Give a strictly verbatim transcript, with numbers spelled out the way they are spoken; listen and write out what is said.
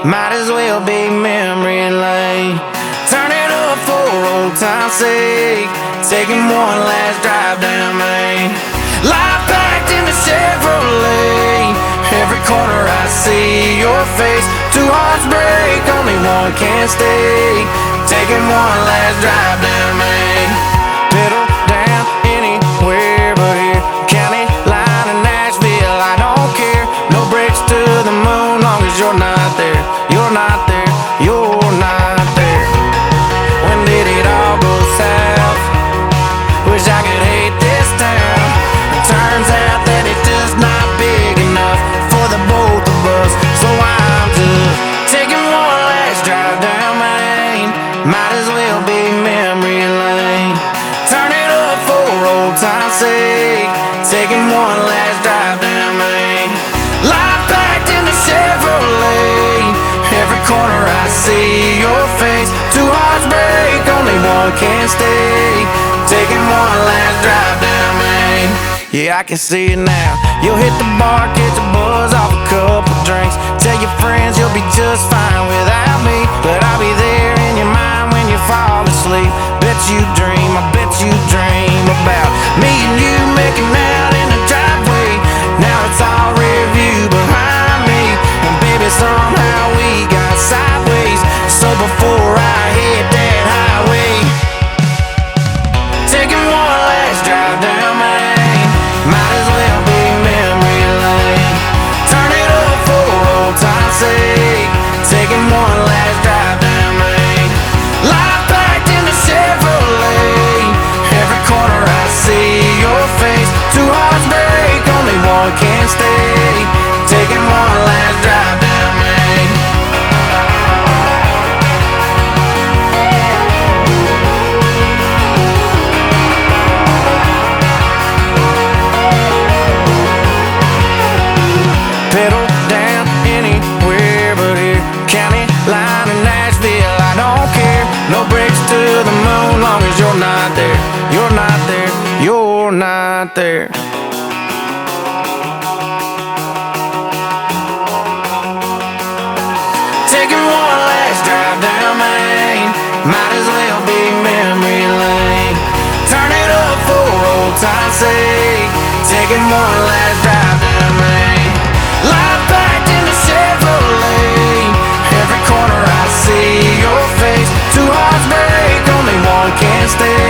might as well be memory lane. Turn it up for old time's sake, taking one last drive down Main. Life packed in the Chevrolet, every corner I see your face. Two hearts break, only one can stay, taking one last drive down Main. Pedal down anywhere but here, county line in Nashville, I don't care. No brakes to the moon, long as you're not there. You're not there, you're not there. When did it all go south? Wish I could hate this town. It turns out that it's just not big enough for the both of us, so I'm just taking one last drive down Main. Might as well be memory lane. Turn it up for old time's sake, taking one last drive down Main. Life packed in the Chevrolet, every corner I see your face. Two hearts break, only one can stay, taking one last drive down Main. Yeah, I can see it now. You'll hit the bar, catch a buzz off a couple drinks. Tell your friends you'll be just fine without me, but I'll be there in your mind when you fall asleep. Bet you dream, I bet you dream about me and you making out in the driveway. Now it's all review behind me, and baby somehow we got sideways. So before I hit that highway, taking one last drive down Main, might as well be memory lane. Turn it up for old time's sake, taking one last drive down Main. Life packed in the Chevrolet, every corner I see your face. Two hearts break, only one can stay, taking one last drive down Main. Pedal down anywhere but here, county line in Nashville, I don't care. No brakes to the moon, long as you're not there. You're not there, you're not there. Taking one last drive down Main, might as well be memory lane. Turn it up for old time's sake, taking one last drive down Main. Life packed in the Chevrolet, every corner I see your face. Two hearts break, only one can stay,